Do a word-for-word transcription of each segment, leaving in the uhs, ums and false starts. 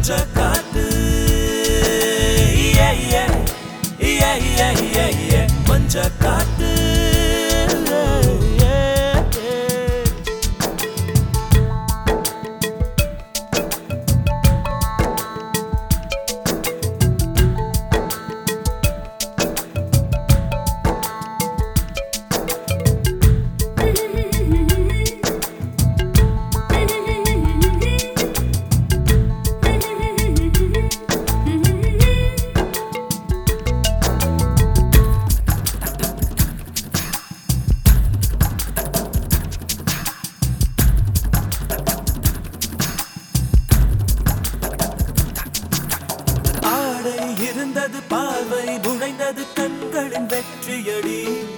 மஞ்ச காத்து yeah, yeah, yeah, yeah, yeah, yeah. மஞ்ச காத்து இருந்தது பார்வை நுழைந்தது கண்களின் வெற்றியடி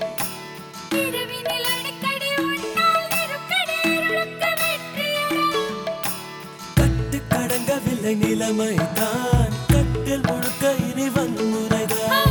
கட்டு கடங்கவில்லை நிலைமை தான் கட்டில் முழுக்க இனி வன்முறைதான்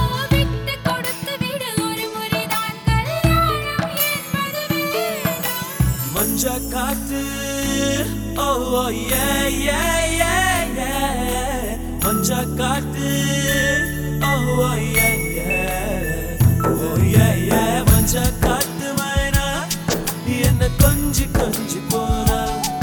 மஞ்ச காத்து ஓ yeah yeah yeah yeah மஞ்ச காத்து oh yeah yeah oh yeah yeah மஞ்ச காத்து மைனா என்ன கொஞ்சி கொஞ்சி போறா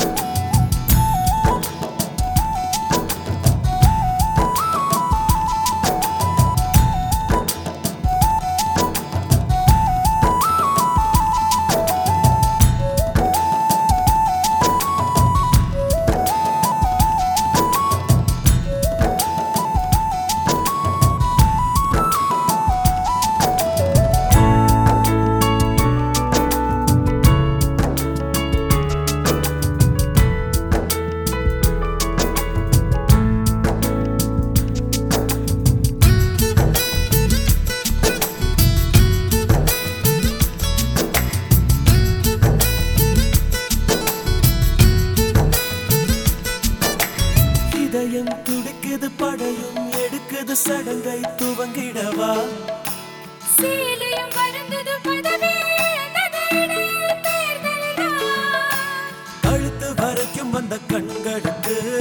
இதயம் துடிக்குது படையும் எடுக்குது சடங்கை துவங்கிடவா சீலையும் வருந்தது பதவி கழுத்து வரைக்கும் வந்த கண்களுக்கு